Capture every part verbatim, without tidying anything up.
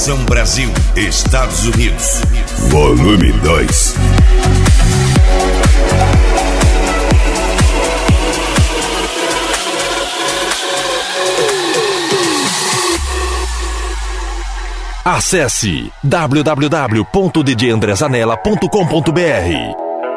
Conexão Brasil, Estados Unidos. Volume dois. Acesse w w w ponto d j andré zanella ponto com ponto b r.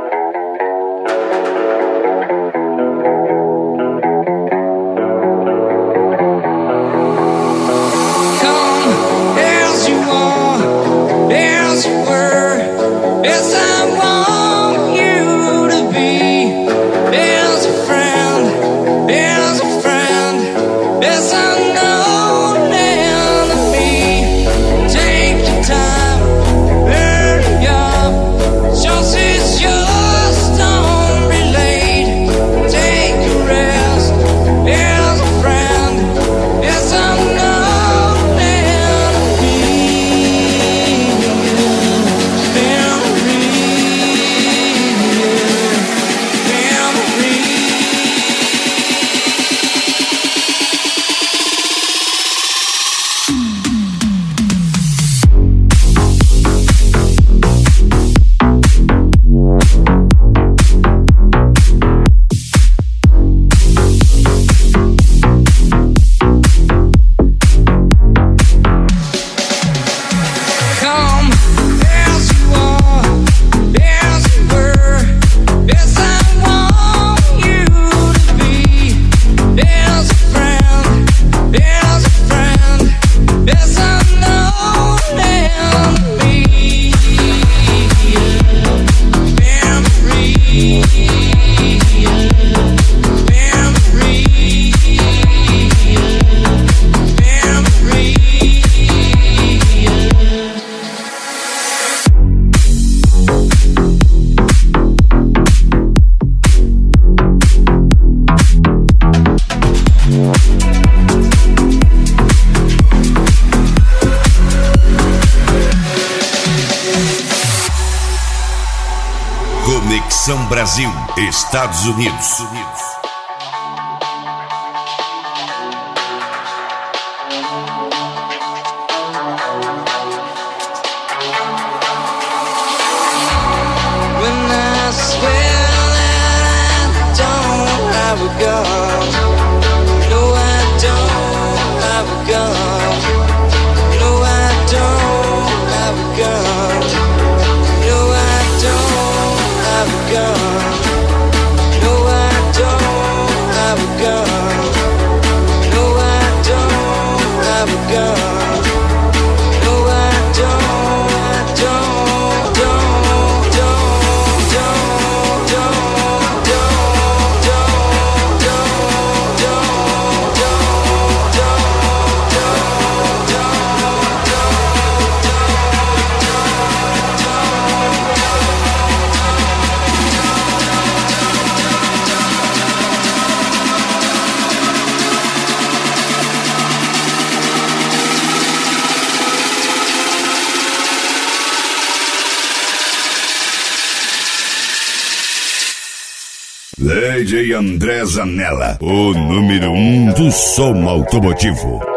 Conexão Brasil, Estados Unidos. When I swear that I don't have a gun, no I don't have a gun, no I don't have a gun, no I don't have a gun, no I don't have a gun, no I don't have a gun, no I don't, I don't, don't, don't, don't, don't, don't, don't, don't, don't, don't, D J André Zanella, o número um do som automotivo.